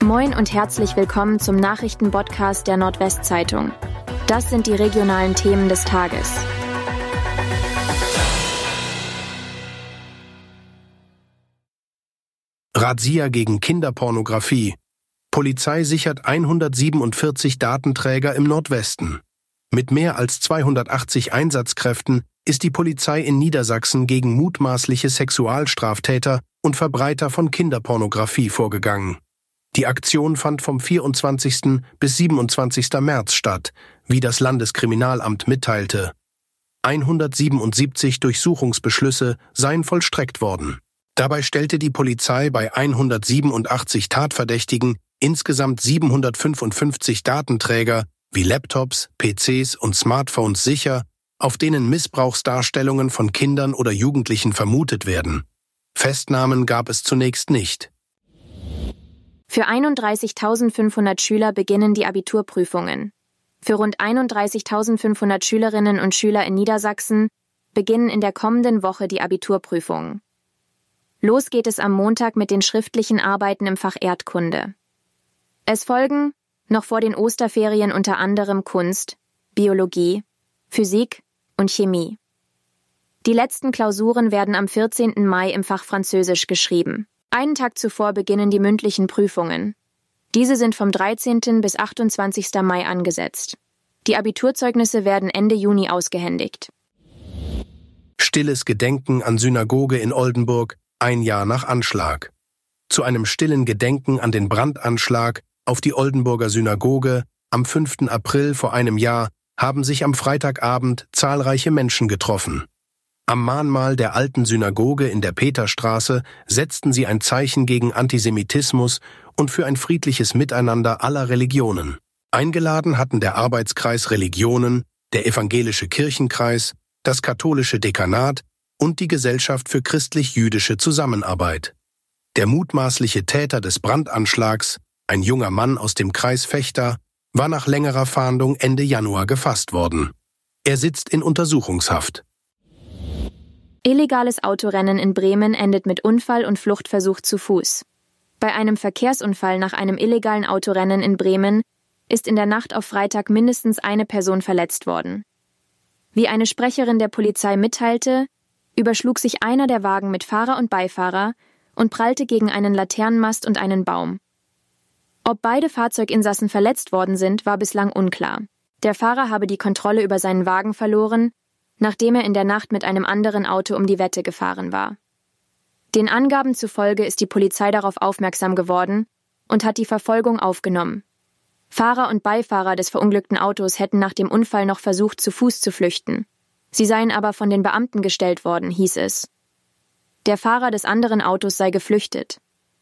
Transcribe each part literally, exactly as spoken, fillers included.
Moin und herzlich willkommen zum Nachrichtenpodcast der Nordwestzeitung. Das sind die regionalen Themen des Tages. Razzia gegen Kinderpornografie. Polizei sichert hundertsiebenundvierzig Datenträger im Nordwesten. Mit mehr als zweihundertachtzig Einsatzkräften ist die Polizei in Niedersachsen gegen mutmaßliche Sexualstraftäter und Verbreiter von Kinderpornografie vorgegangen. Die Aktion fand vom vierundzwanzigsten bis siebenundzwanzigsten März statt, wie das Landeskriminalamt mitteilte. hundertsiebenundsiebzig Durchsuchungsbeschlüsse seien vollstreckt worden. Dabei stellte die Polizei bei hundertsiebenundachtzig Tatverdächtigen insgesamt siebenhundertfünfundfünfzig Datenträger wie Laptops, P Cs und Smartphones sicher, auf denen Missbrauchsdarstellungen von Kindern oder Jugendlichen vermutet werden. Festnahmen gab es zunächst nicht. Für einunddreißigtausendfünfhundert Schüler beginnen die Abiturprüfungen. Für rund einunddreißigtausendfünfhundert Schülerinnen und Schüler in Niedersachsen beginnen in der kommenden Woche die Abiturprüfungen. Los geht es am Montag mit den schriftlichen Arbeiten im Fach Erdkunde. Es folgen noch vor den Osterferien unter anderem Kunst, Biologie, Physik und Chemie. Die letzten Klausuren werden am vierzehnten Mai im Fach Französisch geschrieben. Einen Tag zuvor beginnen die mündlichen Prüfungen. Diese sind vom dreizehnten bis achtundzwanzigsten Mai angesetzt. Die Abiturzeugnisse werden Ende Juni ausgehändigt. Stilles Gedenken an Synagoge in Oldenburg, ein Jahr nach Anschlag. Zu einem stillen Gedenken an den Brandanschlag auf die Oldenburger Synagoge am fünften April vor einem Jahr haben sich am Freitagabend zahlreiche Menschen getroffen. Am Mahnmal der alten Synagoge in der Peterstraße setzten sie ein Zeichen gegen Antisemitismus und für ein friedliches Miteinander aller Religionen. Eingeladen hatten der Arbeitskreis Religionen, der Evangelische Kirchenkreis, das katholische Dekanat und die Gesellschaft für christlich-jüdische Zusammenarbeit. Der mutmaßliche Täter des Brandanschlags, ein junger Mann aus dem Kreis Vechta, war nach längerer Fahndung Ende Januar gefasst worden. Er sitzt in Untersuchungshaft. Illegales Autorennen in Bremen endet mit Unfall und Fluchtversuch zu Fuß. Bei einem Verkehrsunfall nach einem illegalen Autorennen in Bremen ist in der Nacht auf Freitag mindestens eine Person verletzt worden. Wie eine Sprecherin der Polizei mitteilte, überschlug sich einer der Wagen mit Fahrer und Beifahrer und prallte gegen einen Laternenmast und einen Baum. Ob beide Fahrzeuginsassen verletzt worden sind, war bislang unklar. Der Fahrer habe die Kontrolle über seinen Wagen verloren, nachdem er in der Nacht mit einem anderen Auto um die Wette gefahren war. Den Angaben zufolge ist die Polizei darauf aufmerksam geworden und hat die Verfolgung aufgenommen. Fahrer und Beifahrer des verunglückten Autos hätten nach dem Unfall noch versucht, zu Fuß zu flüchten. Sie seien aber von den Beamten gestellt worden, hieß es. Der Fahrer des anderen Autos sei geflüchtet.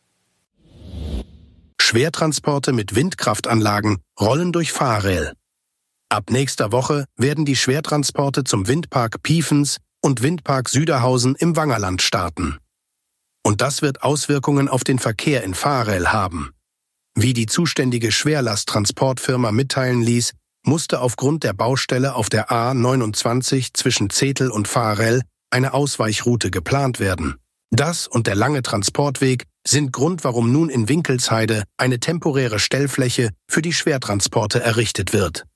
Schwertransporte mit Windkraftanlagen rollen durch Fahrräl. Ab nächster Woche werden die Schwertransporte zum Windpark Piefens und Windpark Süderhausen im Wangerland starten. Und das wird Auswirkungen auf den Verkehr in Fahrräl haben. Wie die zuständige Schwerlasttransportfirma mitteilen ließ, musste aufgrund der Baustelle auf der A neunundzwanzig zwischen Zetel und Fahrräl eine Ausweichroute geplant werden. Das und der lange Transportweg sind Grund, warum nun in Winkelsheide eine temporäre Stellfläche für die Schwertransporte errichtet wird.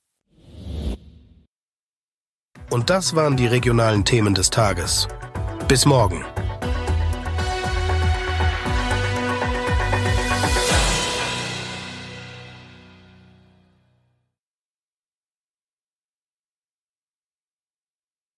Und das waren die regionalen Themen des Tages. Bis morgen.